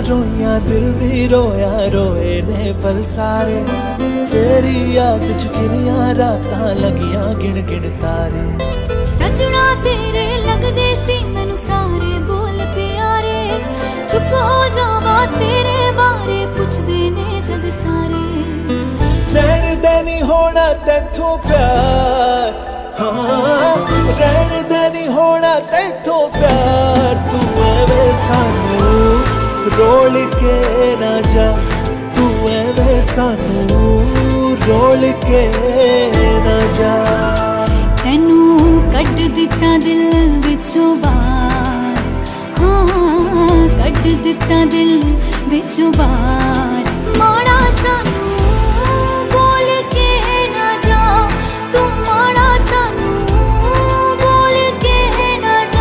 रोइया दिल भी रोया, रोए ने पल सारे। तेरी याद च किनिया रातां लगियां गिन गिन तारे। सजना तेरे लगदे सी मैनू सारे बोल प्यारे। चुप हो जावा तेरे बारे पुछदे ने जद सारे। रहन दे नी होना तेथों प्यार, हाँ रहन दे नी होना तेथों प्यार। तू एवें सानू रोल के ना जा, तू एवें सानू रोल के ना जा। तैनू कट दिता दिल विचों बाहर, हाँ कट दिता दिल विचों बाहर। माड़ा सानू बोल के ना जा, तू माड़ा सानू बोल के ना जा।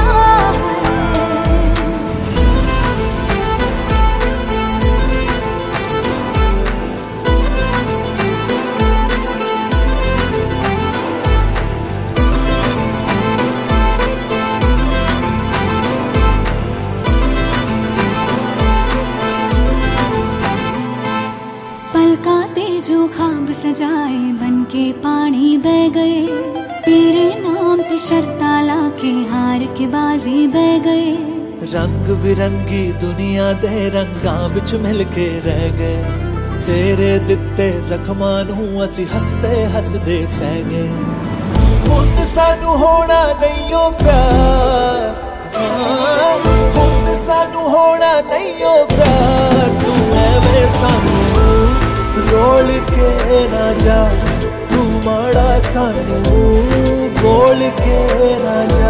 पलका ते जो ख्वाब सजाए बन के पानी बह गए। तेरे नाम ते शर्ता लाके हार के बाजी बह गए। रंग बिरंगी दुनिया दे रंगां विच मिल के रह गए। तेरे दिते जख्मां नूं असी हसदे हसदे सह गए। हुण सानू होना नहीं ओ प्यार, हुण सानू होना नहीं ओ प्यार। तू एवें सानू रोल के ना जा, तू माड़ा सानू बोल के ना जा।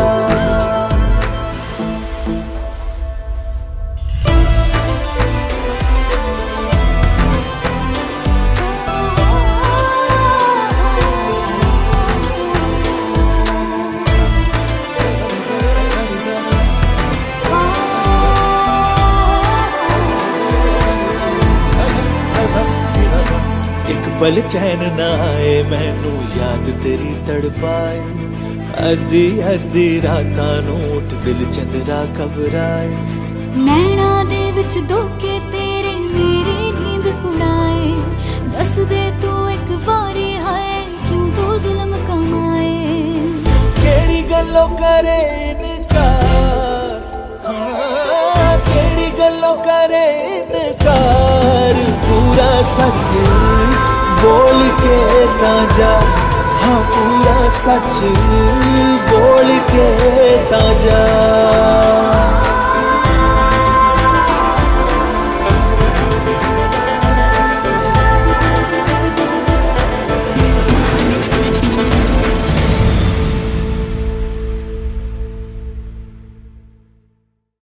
एक पल चैन ना आए मैनू याद तेरी तड़पाए। अद्धी अद्धी रातां नूं उठ दिल चंदरा घबराए। नैना दे विच धोखे तेरे मेरी नींद उड़ाए। दस दे तू एक वारी हाय क्यों तू जुल्म कमाए। केड़ी गल्लों करे इनकार, हाँ केड़ी गल्लों करे इनकार। पूरा सच बोल के ना जा, हाँ पूरा सच बोल